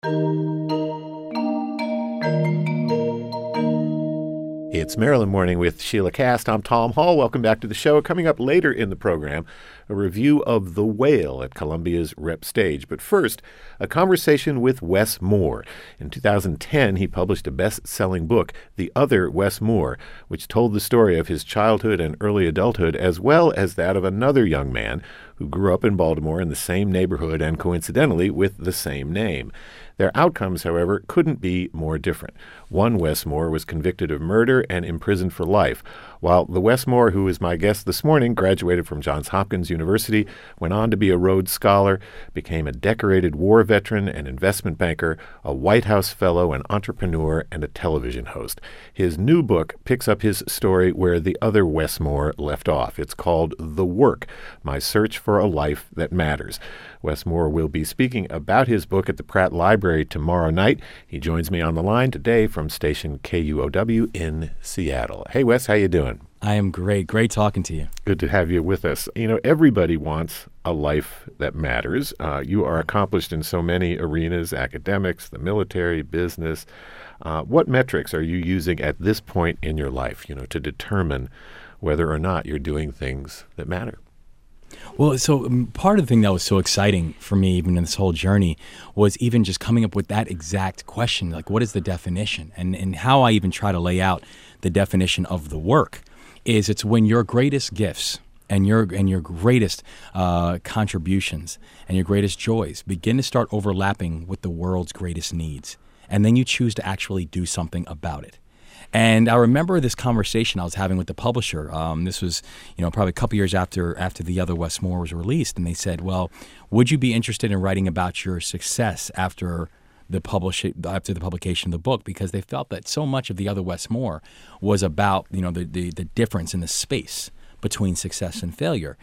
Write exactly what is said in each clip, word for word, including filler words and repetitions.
It's Maryland Morning with Sheila Cast. I'm Tom Hall. Welcome back to the show. Coming up later in the program, a review of The Whale at Columbia's Rep Stage. But first, a conversation with Wes Moore. In two thousand ten, he published a best-selling book, The Other Wes Moore, which told the story of his childhood and early adulthood, as well as that of another young man who grew up in Baltimore in the same neighborhood and coincidentally with the same name. Their outcomes, however, couldn't be more different. One Wes Moore was convicted of murder and imprisoned for life, while the Wes Moore who is my guest this morning graduated from Johns Hopkins University, went on to be a Rhodes Scholar, became a decorated war veteran, an investment banker, a White House fellow, an entrepreneur, and a television host. His new book picks up his story where the other Wes Moore left off. It's called The Work, My Search for a Life That Matters. Wes Moore will be speaking about his book at the Pratt Library tomorrow night. He joins me on the line today from station K U O W in Seattle. Hey, Wes, how you doing? I am great. Great talking to you. Good to have you with us. You know, everybody wants a life that matters. Uh, you are accomplished in so many arenas, academics, the military, business. Uh, what metrics are you using at this point in your life, you know, to determine whether or not you're doing things that matter? Well, so um, part of the thing that was so exciting for me, even in this whole journey, was even just coming up with that exact question, like what is the definition? And, and how I even try to lay out the definition of the work is it's when your greatest gifts and your and your greatest uh, contributions and your greatest joys begin to start overlapping with the world's greatest needs. And then you choose to actually do something about it. And I remember this conversation I was having with the publisher. Um, this was, you know, probably a couple years after after The Other Wes Moore was released. And they said, well, would you be interested in writing about your success after the publish after the publication of the book? Because they felt that so much of The Other Wes Moore was about, you know, the, the, the difference in the space between success and failure,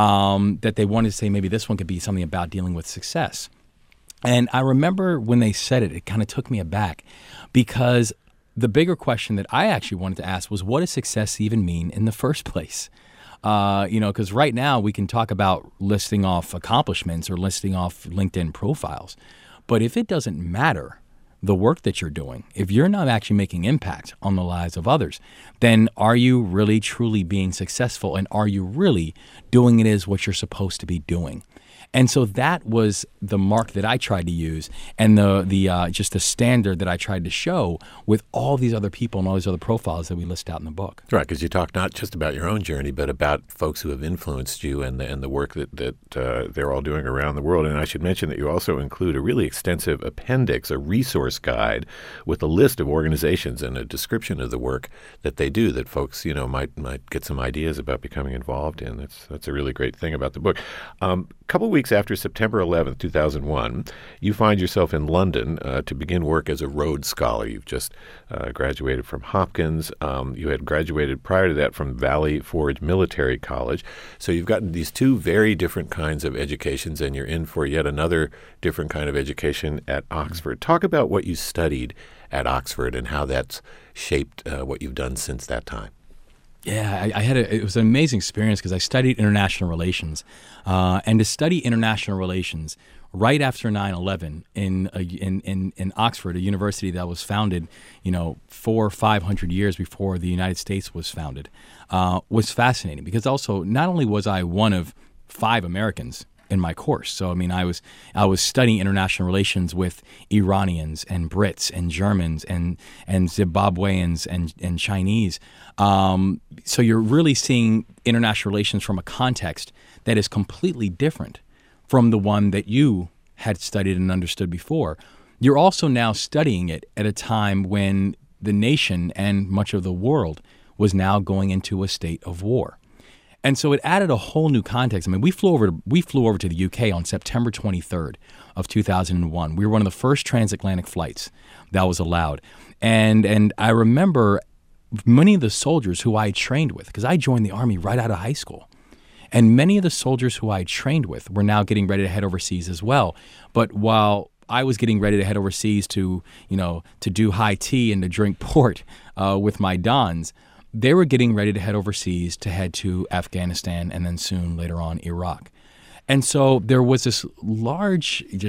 um, that they wanted to say maybe this one could be something about dealing with success. And I remember when they said it, it kind of took me aback because the bigger question that I actually wanted to ask was, what does success even mean in the first place? Uh, you know, because right now we can talk about listing off accomplishments or listing off LinkedIn profiles. But if it doesn't matter, the work that you're doing, if you're not actually making impact on the lives of others, then are you really truly being successful? And are you really doing it as what you're supposed to be doing? And so that was the mark that I tried to use and the the uh, just the standard that I tried to show with all these other people and all these other profiles that we list out in the book. Right, because you talk not just about your own journey, but about folks who have influenced you and the, and the work that, that uh, they're all doing around the world. And I should mention that you also include a really extensive appendix, a resource guide with a list of organizations and a description of the work that they do that folks, you know, might might get some ideas about becoming involved in. That's, that's a really great thing about the book. Um, a couple of weeks after September eleventh, two thousand one, you find yourself in London uh, to begin work as a Rhodes Scholar. You've just uh, graduated from Hopkins. Um, you had graduated prior to that from Valley Forge Military College. So you've gotten these two very different kinds of educations, and you're in for yet another different kind of education at Oxford. Talk about what you studied at Oxford and how that's shaped uh, what you've done since that time. Yeah, I, I had a, it was an amazing experience because I studied international relations, uh, and to study international relations right after nine eleven in, a, in in in Oxford, a university that was founded, you know, four or five hundred years before the United States was founded, uh, was fascinating because also not only was I one of five Americans in my course. So I mean, I was I was studying international relations with Iranians and Brits and Germans and and Zimbabweans and and Chinese. Um, so you're really seeing international relations from a context that is completely different from the one that you had studied and understood before. You're also now studying it at a time when the nation and much of the world was now going into a state of war. And so it added a whole new context. I mean, we flew over to, we flew over to the U K on September twenty-third of two thousand one. We were one of the first transatlantic flights that was allowed. And and I remember many of the soldiers who I had trained with, because I joined the Army right out of high school. And many of the soldiers who I had trained with were now getting ready to head overseas as well. But while I was getting ready to head overseas to, you know, to do high tea and to drink port uh, with my Dons, they were getting ready to head overseas to head to Afghanistan and then soon later on Iraq. And so there was this large just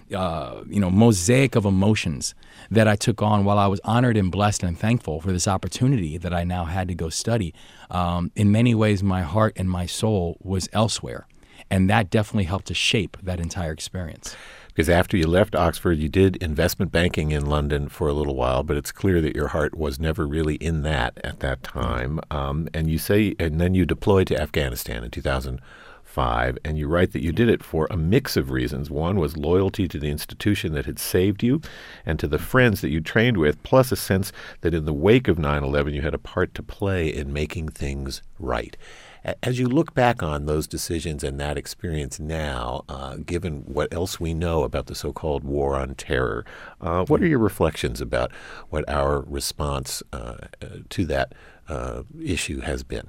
uh, you know, mosaic of emotions that I took on while I was honored and blessed and thankful for this opportunity that I now had to go study. Um, in many ways, my heart and my soul was elsewhere. And that definitely helped to shape that entire experience. Because after you left Oxford, you did investment banking in London for a little while, but it's clear that your heart was never really in that at that time. Um, and you say, and then you deployed to Afghanistan in two thousand five, and you write that you did it for a mix of reasons. One was loyalty to the institution that had saved you and to the friends that you trained with, plus a sense that in the wake of nine eleven, you had a part to play in making things right. As you look back on those decisions and that experience now, uh, given what else we know about the so-called war on terror, uh, what are your reflections about what our response uh, to that uh, issue has been?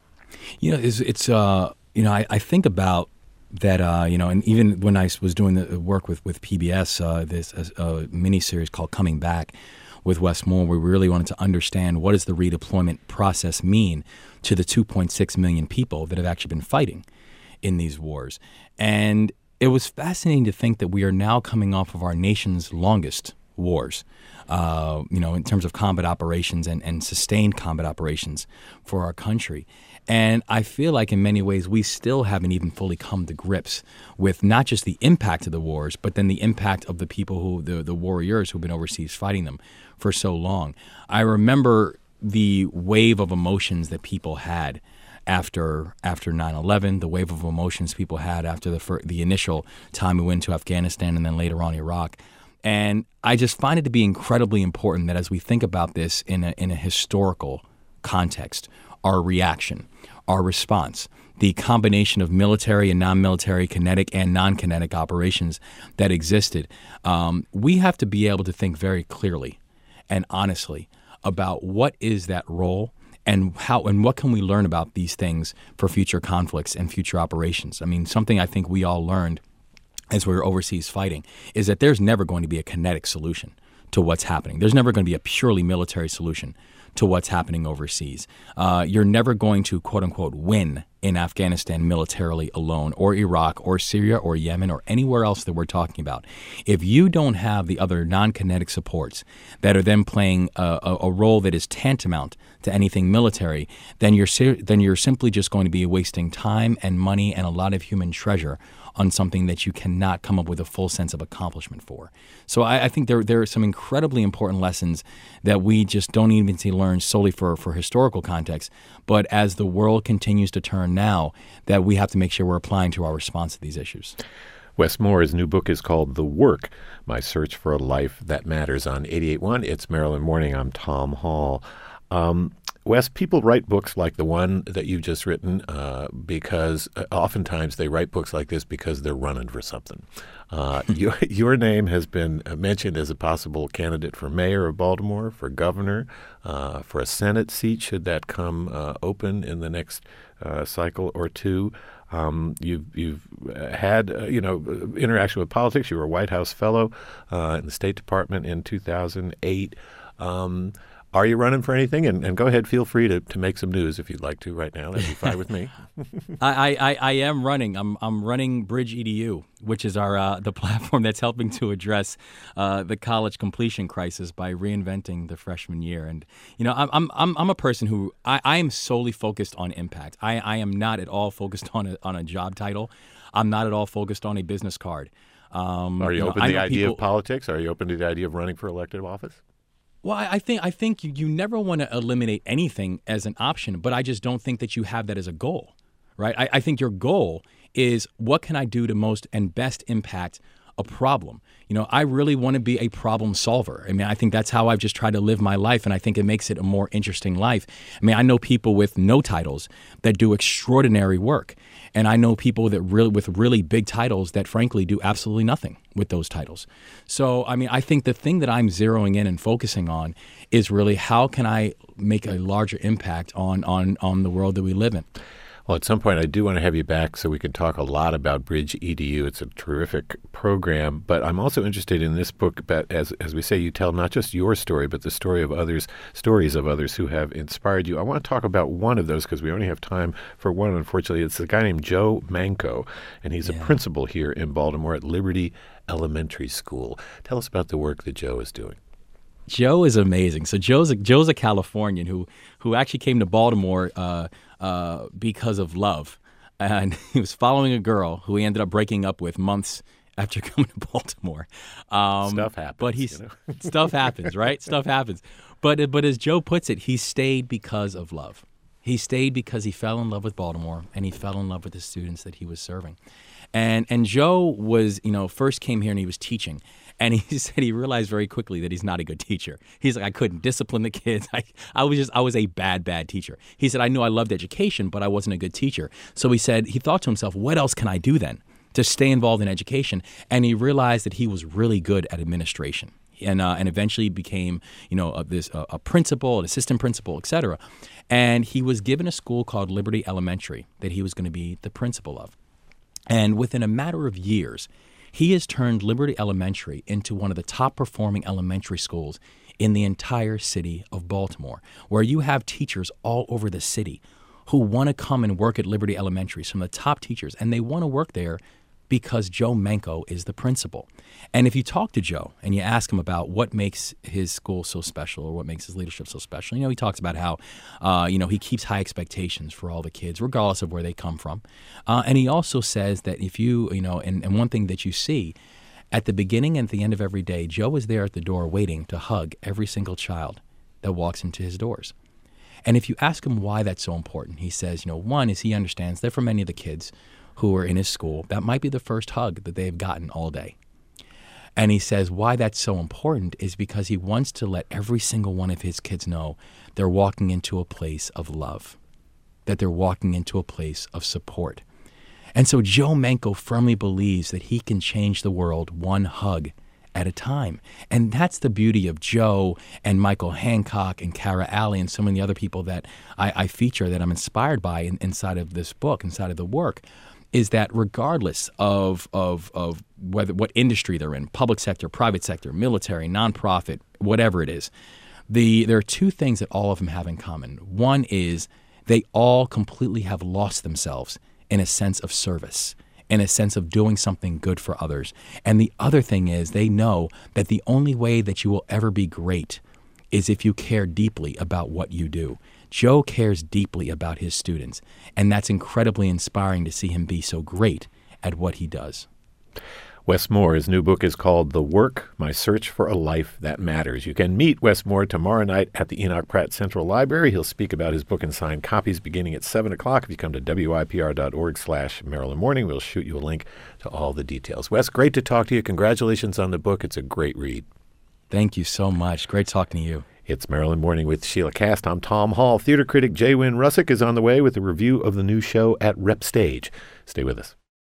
You know, it's, it's uh, you know, I, I think about that, uh, you know, and even when I was doing the work with, with P B S, uh, this uh, mini-series called Coming Back with Wes Moore, we really wanted to understand what does the redeployment process mean to the two point six million people that have actually been fighting in these wars. And it was fascinating to think that we are now coming off of our nation's longest wars, uh, you know, in terms of combat operations and, and sustained combat operations for our country. And I feel like in many ways we still haven't even fully come to grips with not just the impact of the wars, but then the impact of the people who, the, the warriors who've been overseas fighting them for so long. I remember the wave of emotions that people had after after nine eleven, the wave of emotions people had after the fir- the initial time we went to Afghanistan and then later on Iraq. And I just find it to be incredibly important that as we think about this in a, in a historical context, our reaction, our response, the combination of military and non-military, kinetic and non-kinetic operations that existed, um, we have to be able to think very clearly and honestly about what is that role and how and what can we learn about these things for future conflicts and future operations. I mean, something I think we all learned as we were overseas fighting is that there's never going to be a kinetic solution to what's happening. There's never going to be a purely military solution to what's happening overseas. Uh, you're never going to, quote unquote, win in Afghanistan militarily alone, or Iraq, or Syria, or Yemen, or anywhere else that we're talking about. If you don't have the other non-kinetic supports that are then playing a, a, a role that is tantamount to anything military, then you're ser- then you're simply just going to be wasting time and money and a lot of human treasure on something that you cannot come up with a full sense of accomplishment for. So I, I think there there are some incredibly important lessons that we just don't even need to learn solely for, for historical context, but as the world continues to turn now, that we have to make sure we're applying to our response to these issues. Wes Moore's new book is called The Work, My Search for a Life That Matters on eighty-eight point one. It's Maryland Morning. I'm Tom Hall. Um, Wes, people write books like the one that you've just written uh, because uh, oftentimes they write books like this because they're running for something. Uh, your, your name has been mentioned as a possible candidate for mayor of Baltimore, for governor, uh, for a Senate seat, should that come uh, open in the next uh, cycle or two. Um, you've you've had uh, you know interaction with politics. You were a White House fellow uh, in the State Department in two thousand eight. Um, Are you running for anything? And, and go ahead, feel free to, to make some news if you'd like to right now. That'd be fine with me. I, I, I am running. I'm I'm running Bridge E D U, which is our uh, the platform that's helping to address uh, the college completion crisis by reinventing the freshman year. And you know, I'm I'm I'm, I'm a person who I, I am solely focused on impact. I, I am not at all focused on a on a job title. I'm not at all focused on a business card. Um, Are you, you know, open to the idea people, of politics? Are you open to the idea of running for elected office? Well, I think I think you, you never want to eliminate anything as an option, but I just don't think that you have that as a goal, right? I, I think your goal is what can I do to most and best impact a problem. You know, I really want to be a problem solver. I mean, I think that's how I've just tried to live my life, and I think it makes it a more interesting life. I mean, I know people with no titles that do extraordinary work, and I know people that really with really big titles that frankly do absolutely nothing with those titles. So, I mean, I think the thing that I'm zeroing in and focusing on is really how can I make a larger impact on on on the world that we live in. Well, at some point, I do want to have you back so we can talk a lot about Bridge E D U. It's a terrific program, but I'm also interested in this book. But as as we say, you tell not just your story, but the story of others, stories of others who have inspired you. I want to talk about one of those because we only have time for one. Unfortunately, it's a guy named Joe Manco, and he's yeah. a principal here in Baltimore at Liberty Elementary School. Tell us about the work that Joe is doing. Joe is amazing. So Joe's a, Joe's a Californian who who actually came to Baltimore uh, uh, because of love, and he was following a girl who he ended up breaking up with months after coming to Baltimore. Um, stuff happens. But he's you know? stuff happens, right? Stuff happens. But but as Joe puts it, he stayed because of love. He stayed because he fell in love with Baltimore and he fell in love with the students that he was serving. And and Joe was, you know, first came here and he was teaching. And he said he realized very quickly that he's not a good teacher. He's like, I couldn't discipline the kids. I, I was just, I was a bad, bad teacher. He said, I knew I loved education, but I wasn't a good teacher. So he said, he thought to himself, what else can I do then to stay involved in education? And he realized that he was really good at administration. And uh, and eventually became, you know, a, this uh, a principal, an assistant principal, et cetera. And he was given a school called Liberty Elementary that he was going to be the principal of. And within a matter of years, he has turned Liberty Elementary into one of the top performing elementary schools in the entire city of Baltimore, where you have teachers all over the city who want to come and work at Liberty Elementary, some of the top teachers, and they want to work there because Joe Manco is the principal. And if you talk to Joe and you ask him about what makes his school so special or what makes his leadership so special, you know, he talks about how, uh, you know, he keeps high expectations for all the kids, regardless of where they come from. Uh, and he also says that if you, you know, and, and one thing that you see at the beginning and at the end of every day, Joe is there at the door waiting to hug every single child that walks into his doors. And if you ask him why that's so important, he says, you know, one is he understands that for many of the kids who are in his school, that might be the first hug that they've gotten all day. And he says why that's so important is because he wants to let every single one of his kids know they're walking into a place of love, that they're walking into a place of support. And so Joe Manco firmly believes that he can change the world one hug at a time. And that's the beauty of Joe and Michael Hancock and Kara Alley and so many other people that I, I feature that I'm inspired by in, inside of this book, inside of the work, is that regardless of, of, of whether what industry they're in, public sector, private sector, military, nonprofit, whatever it is, the there are two things that all of them have in common. One is they all completely have lost themselves in a sense of service, in a sense of doing something good for others. And the other thing is they know that the only way that you will ever be great is if you care deeply about what you do. Joe cares deeply about his students, and that's incredibly inspiring to see him be so great at what he does. Wes Moore, his new book is called The Work, My Search for a Life That Matters. You can meet Wes Moore tomorrow night at the Enoch Pratt Central Library. He'll speak about his book and sign copies beginning at seven o'clock. If you come to wipr.org slash Maryland Morning, we'll shoot you a link to all the details. Wes, great to talk to you. Congratulations on the book. It's a great read. Thank you so much. Great talking to you. It's Maryland Morning with Sheila Kast. I'm Tom Hall. Theater critic Jay Wynn Russick is on the way with a review of the new show at Rep Stage. Stay with us.